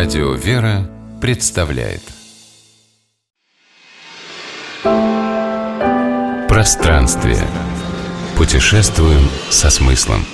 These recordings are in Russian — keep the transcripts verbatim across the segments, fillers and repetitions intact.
Радио «Вера» представляет Пространствие. Путешествуем со смыслом.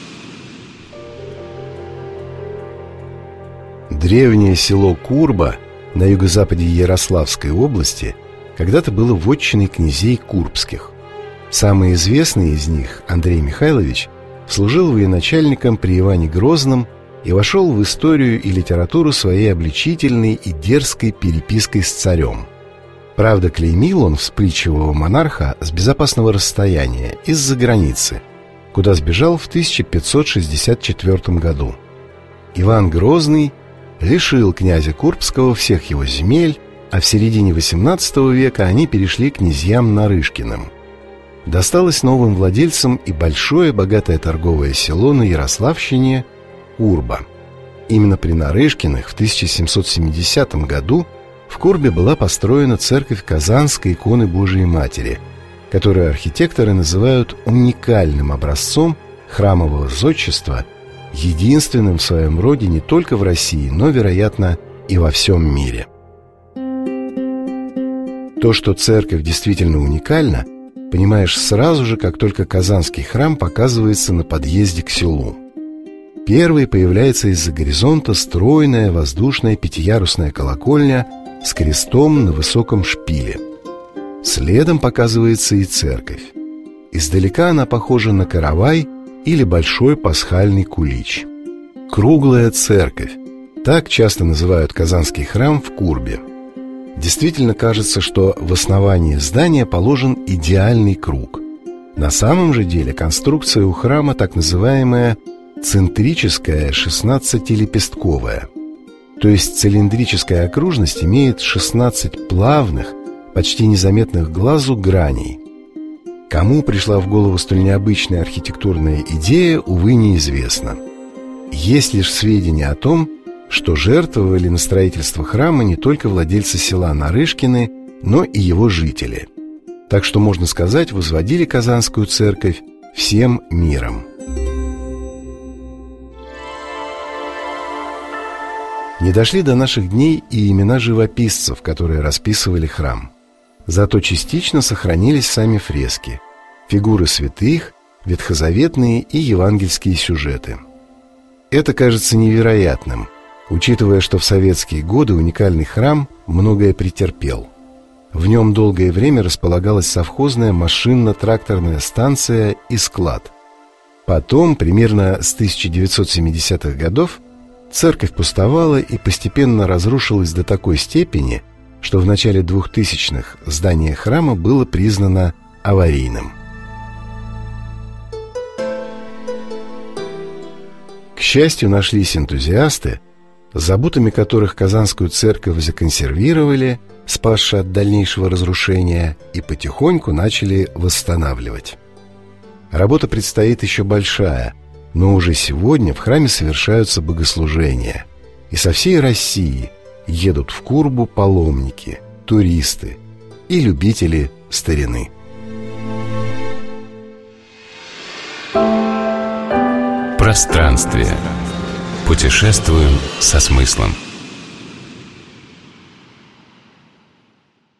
Древнее село Курба на юго-западе Ярославской области когда-то было вотчиной князей Курбских. Самый известный из них, Андрей Михайлович, служил военачальником при Иване Грозном и вошел в историю и литературу своей обличительной и дерзкой перепиской с царем. Правда, клеймил он вспыльчивого монарха с безопасного расстояния, из-за границы, куда сбежал в тысяча пятьсот шестьдесят четвёртом году. Иван Грозный лишил князя Курбского всех его земель, а в середине восемнадцатого века они перешли князьям Нарышкиным. Досталось новым владельцам и большое богатое торговое село на Ярославщине Курба. Именно при Нарышкиных в тысяча семьсот семидесятом году в Курбе была построена церковь Казанской иконы Божией Матери, которую архитекторы называют уникальным образцом храмового зодчества, единственным в своем роде не только в России, но, вероятно, и во всем мире. То, что церковь действительно уникальна, понимаешь сразу же, как только Казанский храм показывается на подъезде к селу. Первой появляется из-за горизонта стройная воздушная пятиярусная колокольня с крестом на высоком шпиле. Следом показывается и церковь. Издалека она похожа на каравай или большой пасхальный кулич. Круглая церковь. Так часто называют Казанский храм в Курбе. Действительно кажется, что в основании здания положен идеальный круг. На самом же деле конструкция у храма так называемая центрическая шестнадцатилепестковая. То есть цилиндрическая окружность имеет шестнадцать плавных, почти незаметных глазу граней. Кому пришла в голову столь необычная архитектурная идея, увы, неизвестно. Есть лишь сведения о том, что жертвовали на строительство храма не только владельцы села Нарышкины, но и его жители. Так что, можно сказать, возводили Казанскую церковь всем миром. Не дошли до наших дней и имена живописцев, которые расписывали храм. Зато частично сохранились сами фрески, фигуры святых, ветхозаветные и евангельские сюжеты. Это кажется невероятным, учитывая, что в советские годы уникальный храм многое претерпел. В нем долгое время располагалась совхозная машинно-тракторная станция и склад. Потом, примерно с тысяча девятьсот семидесятых годов, церковь пустовала и постепенно разрушилась до такой степени, что в начале двухтысячных здание храма было признано аварийным. К счастью, нашлись энтузиасты, заботами которых Казанскую церковь законсервировали, спасши от дальнейшего разрушения, и потихоньку начали восстанавливать. Работа предстоит еще большая, но уже сегодня в храме совершаются богослужения, и со всей России едут в Курбу паломники, туристы и любители старины. Пространствие. Путешествуем со смыслом.